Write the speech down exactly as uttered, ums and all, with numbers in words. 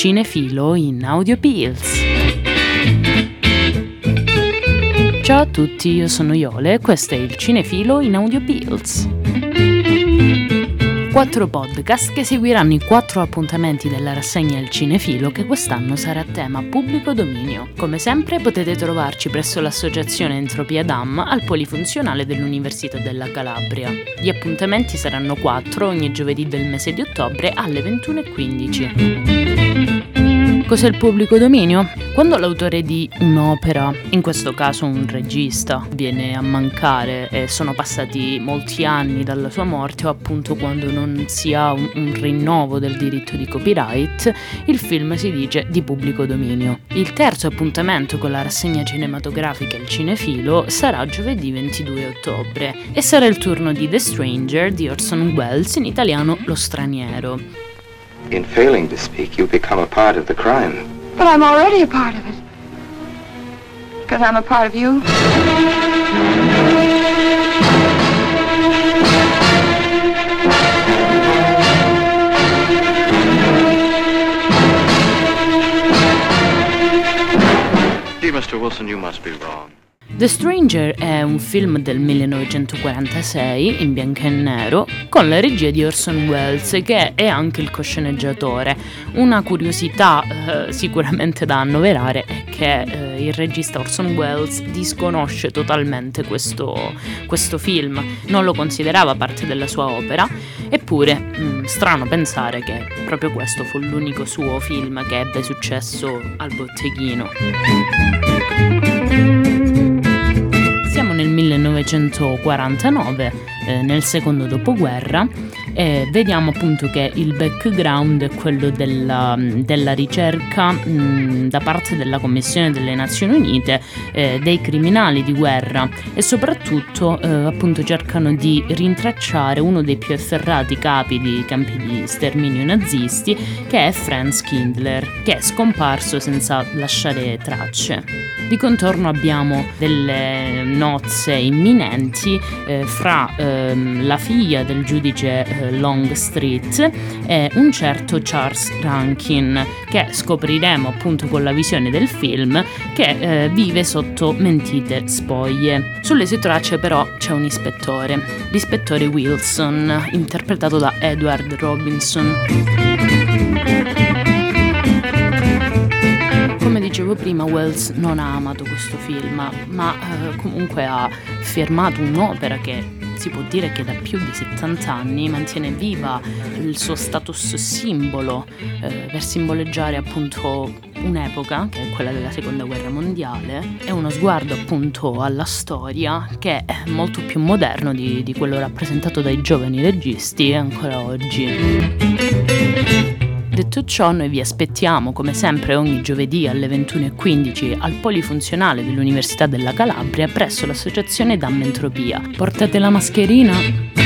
Cinefilo in Audiopills. Ciao a tutti, io sono Iole e questo è il Cinefilo in Audiopills. Quattro podcast che seguiranno i quattro appuntamenti della rassegna Il Cinefilo, che quest'anno sarà a tema pubblico dominio. Come sempre potete trovarci presso l'associazione Entropia Dam al Polifunzionale dell'Università della Calabria. Gli appuntamenti saranno quattro ogni giovedì del mese di ottobre alle ventuno e quindici. Cos'è il pubblico dominio? Quando l'autore di un'opera, in questo caso un regista, viene a mancare e sono passati molti anni dalla sua morte, o appunto quando non si ha un, un rinnovo del diritto di copyright, il film si dice di pubblico dominio. Il terzo appuntamento con la rassegna cinematografica Il Cinefilo sarà giovedì ventidue ottobre e sarà il turno di The Stranger di Orson Welles, in italiano Lo Straniero. In failing to speak, you become a part of the crime. But I'm already a part of it. Because I'm a part of you. Gee, mister Wilson, you must be wrong. The Stranger è un film del millenovecentoquarantasei in bianco e nero con la regia di Orson Welles, che è anche il cosceneggiatore. Una curiosità eh, sicuramente da annoverare è che eh, il regista Orson Welles disconosce totalmente questo, questo film, non lo considerava parte della sua opera, eppure mh, strano pensare che proprio questo fu l'unico suo film che ebbe successo al botteghino. Siamo nel millenovecentoquarantanove, eh, nel secondo dopoguerra, e vediamo appunto che il background è quello della, della ricerca mh, da parte della Commissione delle Nazioni Unite eh, dei criminali di guerra, e soprattutto eh, appunto cercano di rintracciare uno dei più efferrati capi di campi di sterminio nazisti, che è Franz Kindler, che è scomparso senza lasciare tracce. Di contorno abbiamo delle nozze imminenti eh, fra ehm, la figlia del giudice eh, Longstreet e un certo Charles Rankin, che scopriremo appunto con la visione del film che eh, vive sotto mentite spoglie. Sulle sue tracce però c'è un ispettore, l'ispettore Wilson, interpretato da Edward Robinson. Come dicevo prima, Welles non ha amato questo film, ma eh, comunque ha firmato un'opera che si può dire che da più di settanta anni mantiene viva il suo status simbolo, eh, per simboleggiare appunto un'epoca, che è quella della seconda guerra mondiale, e uno sguardo appunto alla storia che è molto più moderno di, di quello rappresentato dai giovani registi ancora oggi. Detto ciò, noi vi aspettiamo come sempre ogni giovedì alle ventuno e quindici al Polifunzionale dell'Università della Calabria presso l'associazione Dam Entropia. Portate la mascherina?